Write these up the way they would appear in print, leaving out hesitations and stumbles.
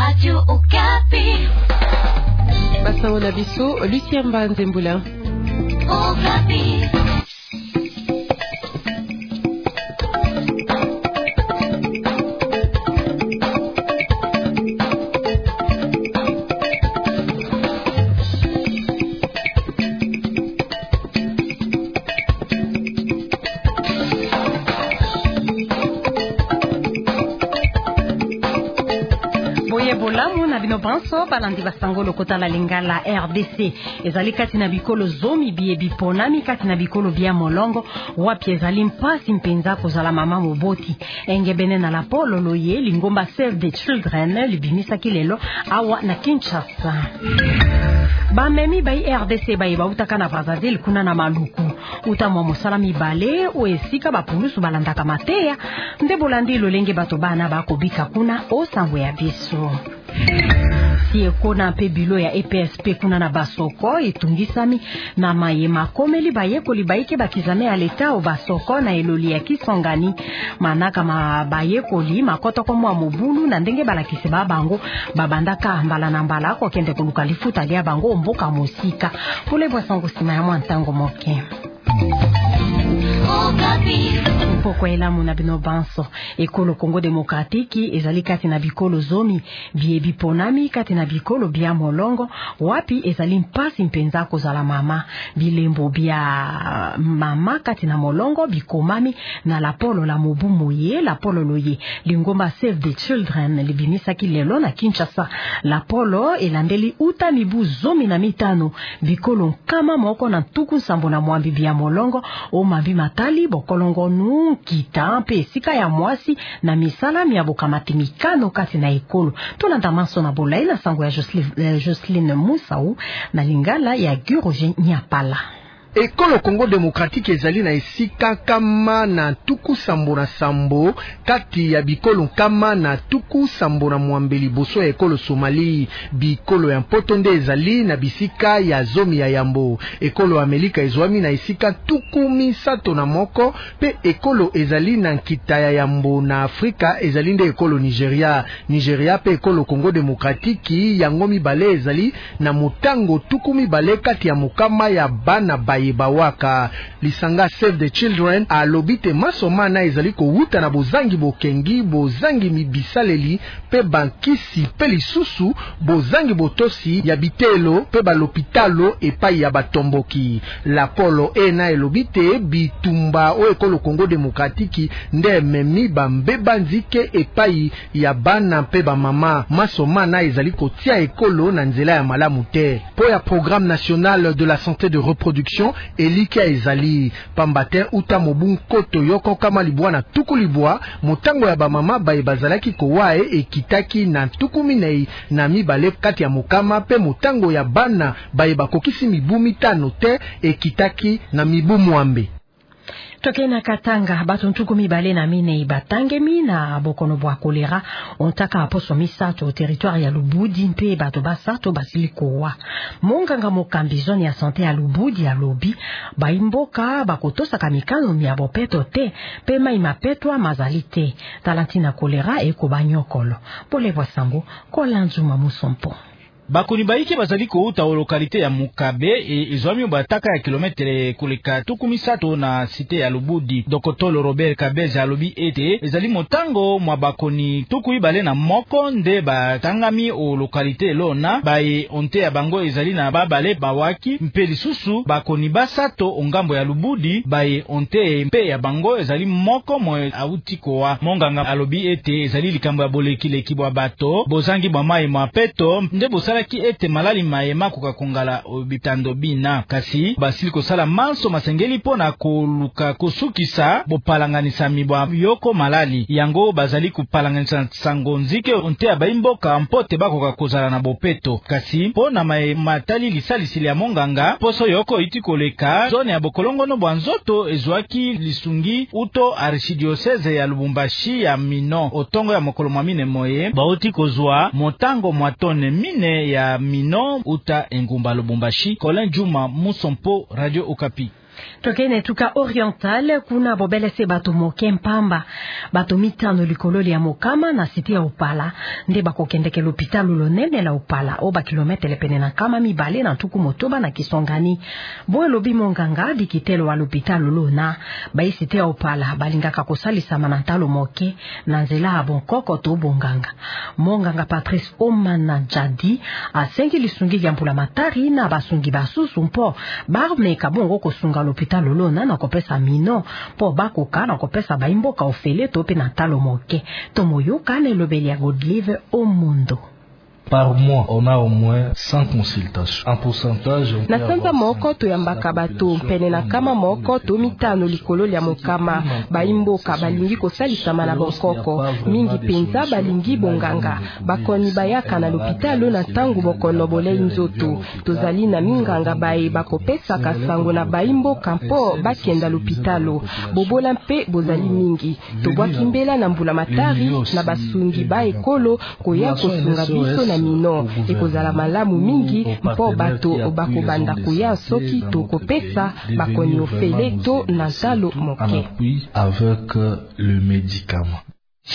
Radio Okapi. Basango na biso, Lucien Mbanzembula. Okapi. Bolamu na bino banso balandi basango lokota la lingala RDC ezali kati na bikolo zomi biye biponami kati na bikolo bia molongo wapi ezali mpasi mpenza kozala mama moboti engebene na la polo loye lingomba Save the Children libimisaki lelo awa na Kinshasa. Bamemi bai RDC bai bautaka na Brazzaville kuna na Maluku utamwa mosala mibale o esika bapulusu balandaka mateya nde bolandi lolenge bato bana bakobika kuna osango ya biso. Si ekona pe bilo ya EPSP kuna na Basoko etungisami na mayema komeli bayekoli baike bakizame ya leta o Basoko na eloli ya Kisangani manaka bayekoli makota kwa mwa mobulu na ndenge balakise bango babandaka mbala na mbala ko kende koluka lifuta lia bango mboka mosika pole bwasango sima ya mwantango moke. Poko elamu na bino banso ekolo Congo Demokratiki ezali kati na bikolo zomi bie biponami kati na bikolo bia molongo wapi ezali mpasi mpenza kozala mama bilembo bia mama kati na molongo bikomami na la polo la mobumu ye la polo loye lingomba Save the Children libimisaki lelo na Kinshasa. La polo elandeli uta mibu zomi na mitano bikolo kama moko na tuku sambo na mwambi bia molongo o mabi matali bokolongo nu kita pe sika ya mwasi na misala mi abokamati mikano kati na ekolo tolanda manso na bolai na sango ya Jocelyne Musau na lingala ya Guroje Nyapala. Ekolo Congo Demokratiki ezali na esika kama na tuku sambo na sambo kati ya bikolo kama na tuku sambo na mwambeli boso ya ekolo Somali bikolo ya mpoto nde ezali na bisika ya zomi ya yambo. Ekolo Amerika ezwami na esika tuku misato na moko pe ekolo ezali na nkita ya yambo na Afrika ezali nde ekolo Nigeria pe ekolo Congo Demokratiki yango mibale ezali na motango tuku mibale kati ya mokama ya bana bawaka. Lisanga Save the Children alobite masoma na ezali ko wuta na bozangi bokengi bozangi mibisaleli pe bankisi pe lisusu bozangi botosi ya bitelo pe balopitalo epai ya batomboki. La polo na elobite bitumba o ekolo Congo Demokratiki nde memi bambeba nzike epai ya bana pe ba mama masoma na ezali ko tia ekolo na nzela ya malamu te. Po ya programme national de la santé de reproduction Elikia ezali pambate uta mobu koto yoko kama libwa na tuku libwa motango ya bamama bae bazalaki kowae ekitaki na tuku minei na mibale kati ya mokama pe motango ya bana bae bakokisi mibu mitano te ekitaki na mibu mwambe. Toke na Katanga bato ntuku mibale na mine ibatangemi na bokono bwa kolera ontaka aposo misato au territoire ya Lubudi mpe bato basato basilikowa monganga mokambi zone ya santé ya Lubudi ya lobi baimboka bakotosa kamikano mi abopeto te pe mai mapetwa mazalite talantina kolera eko banyokolo pole bwasango kolanzuma musompo. Bakoni baike bazali ko uta o lokalite ya Mukabe ezwami bataka ya kilometre kuleka tukumisato na site ya Lubudi. Dokotolo Robert Kabeza alobi ete ezali motango mwa bakoni tuku ibale na moko nde batangami o lokalite lona bae onte ya bango ezali na babale bawaki mpeli susu bakoni basato ongambo ya Lubudi bae onte mpe ya bango ezali moko mo autikowa. Monganga alobi ete ezali likambo ya bolekileki bwa bato bozangi bwa mai mwa peto nde bosala ki ete malali mayema kongala obitando bina kasi basili kosala manso masengeli pona koluka kusukisa bopalanganisa mibwa yoko malali yango bazali kupalanganisa sangonzike onte ya baimboka mpote bakoka kozala na bopeto kasi pona matali lisalisili ya monganga poso yoko iti koleka zone ya bokolongo no bwanzoto ezwaki lisungi uto archidiocese ya Lubumbashi ya Mino otongo ya mokolo mwamine moye bauti kozwa motango mwatone mine ya Mino uta engumba Lubumbashi. Colin Juma Musompo, Radio Okapi. Tokene tuka oriental kuna bobelese bato moke mpamba bato mitano likololi ya mokama na site ya Opala nde bakokendeke l'hôpital lonene la Opala oba kilometre pene na kama mibale na tuku motoba na Kisongani bo lobi monganga dikitelo wa l'hôpital lona ba site ya Opala balingaka kosalisa manantalo moke na nzela abonkoko to bonganga monganga Patrice Omana Jadi asengi lisungi ya mpula matari na basungi basusu mpo barme kabongo kosunga l'hôpital lolona na kopesa mino po bakoka na kopesa baimboka ofele tope na talo moke tomoyoka ne lobeli ya Godlive Omundo. Par mois, on a au moins 100 consultations. En pourcentage, na sanza moko toyambaka bato pene na kama moko to mitano likololi ya mokama baimboka balingi kosalisama na bokoko mingi penza balingi bonganga bakoni bayaka na l'hôpital na tangu bokono bolei nzoto tozali na minganga bae bakopesa kasango na baimboka mpo bakenda l'hôpital bobola mpe bozali mingi tobwaki mbela na mbula matari na basungi bae kolo koya kosunga biso na mino ekozala malamu mingi mpo bato bakobanda koya soki tokopesa bakoni ofele to na talo moke avec le médicament.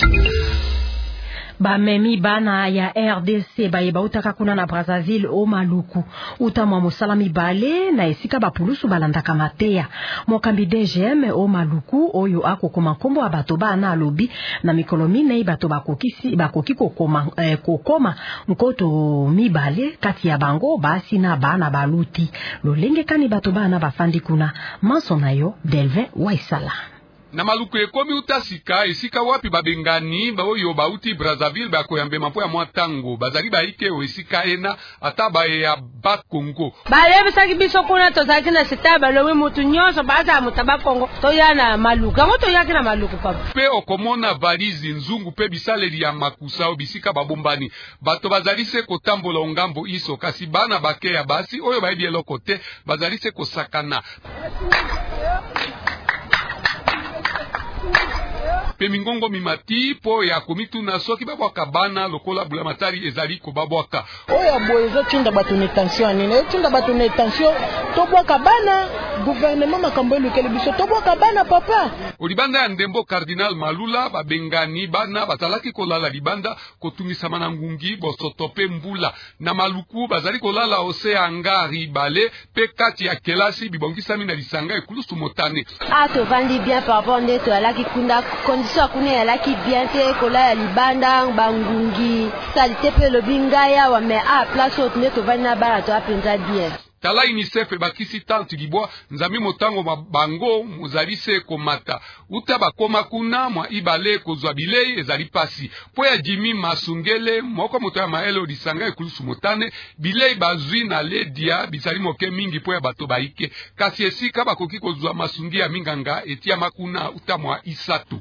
Bamemi bana ya RDC baye bautaka kuna na Brazzaville o Maluku utamwa musalami bale na esika bapulusu balandaka mateya mokambi DGM o Maluku oyo akokoma kombo abato bana alobi na mikolo mine bato bakoki kokoma nkoto mibale kati ya bango basi na bana baluti lolenge kani bato bana bafandi kuna maso nayo Delvin Waisala. Na Maluku ekomi utasika esika wapi babengani baoyo bauti Brazzaville bakoyambe mapo ya mwatango bazali baike o esika ena ata bae ya Bakongo balebe saki biso kuna tozaki na sitaba lowe mutu nyonso baza mutaba Kongo toyana Maluku ngoto yaki na Maluku papa pe okomona valizi nzungu pe bisaleri ya makusa obisika babombani bato bazali se kotambola ongambo iso kasi bana bake ya basi oyo baebi eloko te bazali se kosakana pe mingongo mimati po ya komitu na soki babwaka bana lokola bula matari ezali ko babwaka oya boezo tinda bato ne tension nene tinda bato ne tension to bwaka bana gouvernement makambo lukele biso to bwaka bana papa olibanda ya ndembo Cardinal Malula babengani bana batalaki kolala libanda kotungisa mana ngungi bosotope mbula na Maluku bazali kolala osea ngari bale pe kati ya kelasi bibongisa mina lisanga ekulusu motane to vandi bien papa ndeto alaki kunda condition kune alaki bien te kola ya libanda bangungi salite pe lobingaya wa me place haute ndeto vandi na bara to apenza bien tala UNICEF bakisi tanti libwa nzami motango mabango muzalise komata uta bakoma kuna mwa ibale kozwa bilei ezali pasi po ya Jimmy Masungele moko moto ya maelo disanga ekulusu motane bilei bazwi na ledia bisali moke mingi po ya bato baike kasi esika bakoki kozwa masungi ya minganga etia makuna uta mwa isatu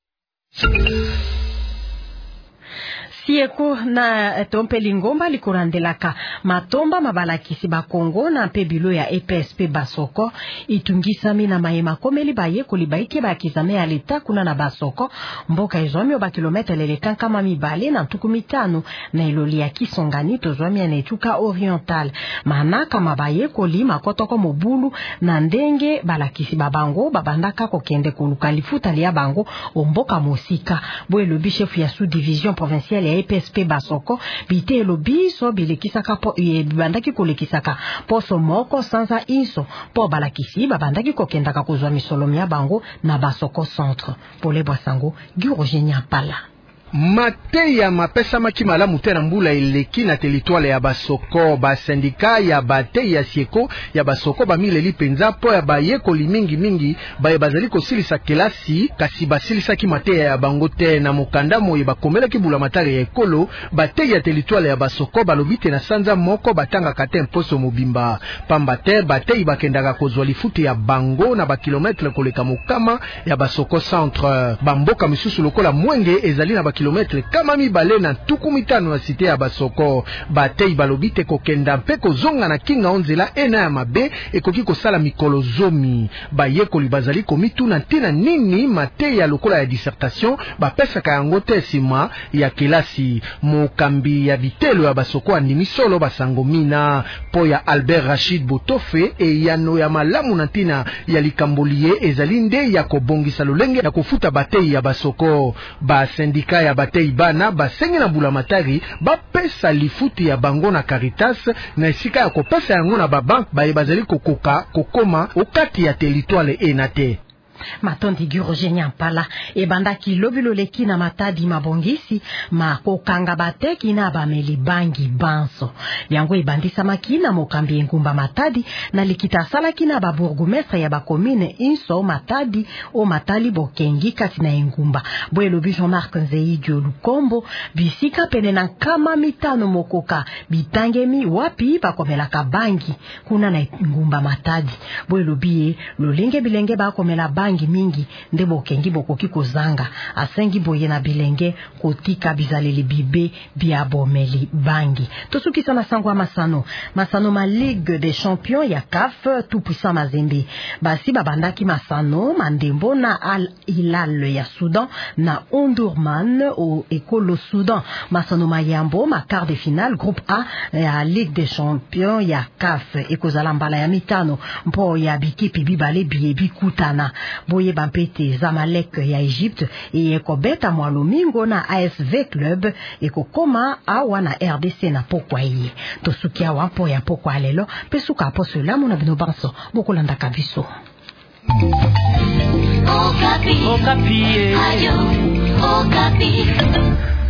sieko na tompe lingomba likurandelaka matomba mabalakisi bakongo na mpe bilo ya EPSP Basoko itungisami na mayema komeli bayekoli baike bakizame ya leta kuna na Basoko mboka ezwami oba kilometre leleka kama mibale na ntuku mitano na iloli ya Kisongani tozwami ya netuka oriental manaka mabayekoli makotoko mobulu na ndenge balakisi babango babandaka kokende koluka lifuta liya bango omboka mosika bo elobi chef ya sous-division provinciale EPSP Basoko bite elobi so bilekisaka po bandaki kolekisaka poso moko sanza iso po balakisi babandaki kokendaka kozwa misolomi ya bango na Basoko centre pole bwasango Giorgenia Pala mateya mapesa maki malamu te na mbula eleki na teritware ya Basoko ba sindika ya bateya sieko ya Basoko bamileli penza po ya bayekoli mingi baye bazali kosilisa kelasi kasi basilisaki mateya ya bango te na mokanda moye bakomelaki bula matari ya ekolo bateya teritware ya Basoko balobi te na sanza moko batangaka te mposo mobimba pamba te bateyi bakendaka kozwa lifuti ya bango na bakilometre koleka mokama ya Basoko centre bamboka misusu lokola Mwenge ezali na kilometre kama mibale na tuku mitano na site ya Basoko. Batei balobite kokenda mpe kozonga na kinga onzela ena ya mabe ekoki kosala mikolo zomi. Bayekoli bazali komituna ntina nini matei ya lokola ya dissertation bapesaka yango te sima ya kelasi. Mokambi ya bitelo ya Basoko andimi solo basango mina po ya Albert Rachid Botofe eyano ya malamu na ntina ya likambolie ezali nde ya kobongisa lolenge ya kofuta batei ya Basoko. Ba sindika ya batei bana basengi na Mbulamatari bapesa lifuti ya bango na Caritas na esika ya kopesa yango na babank baye bazali kokoka kokoma okati ya territoire enate. Matondi Roger Nyampala ebanda kilobilo leki na matadi mabongisi makokanga bateki na bameli bangi banso yango ebandisa makina mokambi ngumba matadi na likita sala kina ba bourgmestre ya ba commune inso matadi o matali bokengi kati na ngumba boelo Jean-Marc Nzeidio Lukombo bisika pene na kama mitano mokoka bitangemi wapi bakomela kabangi kuna na ngumba matadi boelo biye lolenge bilenge bakomela bangi mingi ndebo kengi bokoki kozanga asengi boye na bilenge kotika bizaleli bibe biabomeli bangi tosuki sana sangwa masano ma Ligue des Champions ya CAF tout puissant Mazembe basi babandaki masano mandembo na Al Hilal ya Soudan na Omdurman au Ekolo Soudan masano mayambo ma quart de finale groupe A ya Ligue des Champions ya CAF ekozala mbala ya mitano mpo ya bikipi bibale biebi kutana boye bampete Zamalek ya Egypte ekobeta mwalumingo na ASV Club ekokoma awa na RDC na pokwaye tosuki awa mpo ya pokwa lelo pesuka po selamu na bino banso bokolanda kabiso Okapi. Okapi. Ayo. Okapi.